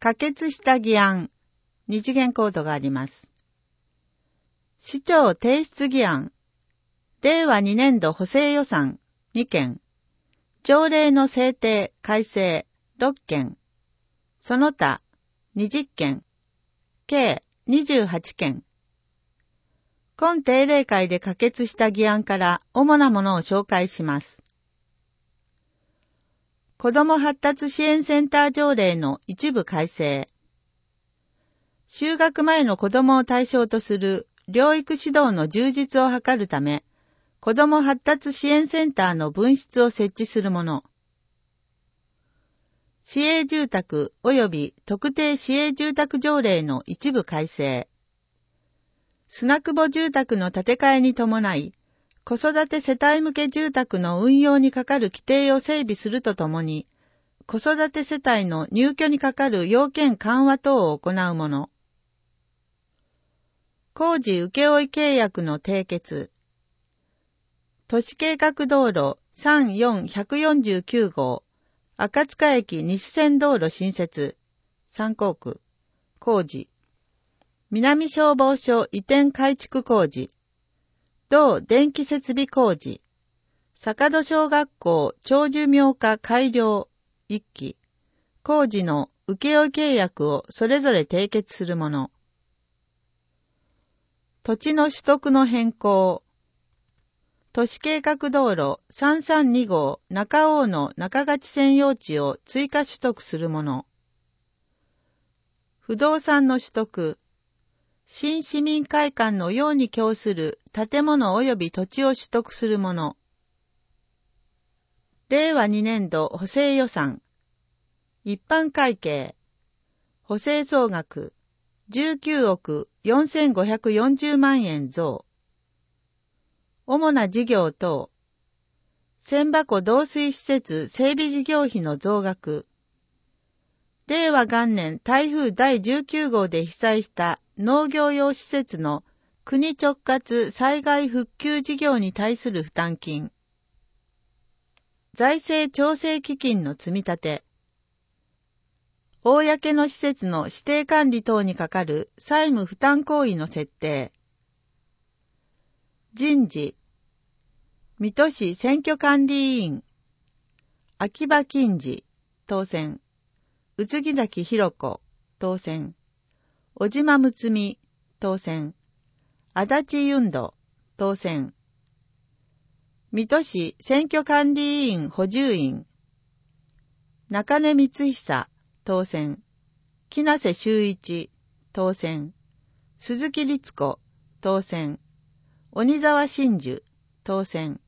可決した議案、二次元コードがあります。市長提出議案、令和2年度補正予算2件、条例の制定・改正6件、その他20件、計28件。今定例会で可決した議案から主なものを紹介します。子ども発達支援センター条例の一部改正。就学前の子どもを対象とする療育指導の充実を図るため、子ども発達支援センターの分室を設置するもの。市営住宅及び特定市営住宅条例の一部改正。砂久保住宅の建て替えに伴い、子育て世帯向け住宅の運用にかかる規定を整備するとともに、子育て世帯の入居にかかる要件緩和等を行うもの。工事請負契約の締結。都市計画道路34149号、赤塚駅西線道路新設、三江区、工事。南消防署移転改築工事。同電気設備工事。坂戸小学校長寿苗化改良1期。工事の請負契約をそれぞれ締結するもの。土地の取得の変更。都市計画道路332号中央の中勝専用地を追加取得するもの。不動産の取得。新市民会館の用に供する建物及び土地を取得するもの。令和2年度補正予算。一般会計。補正総額。19億4540万円増。主な事業等。千箱導水施設整備事業費の増額。令和元年台風第19号で被災した農業用施設の国直轄災害復旧事業に対する負担金。財政調整基金の積み立て。公の施設の指定管理等にかかる債務負担行為の設定。人事。水戸市選挙管理委員。秋葉金次、当選。宇津木崎弘子、当選。小島睦美、当選。足立윤斗、当選。水戸市選挙管理委員補充員。中根光久、当選。木梨修一、当選。鈴木律子、当選。鬼沢真珠、当選。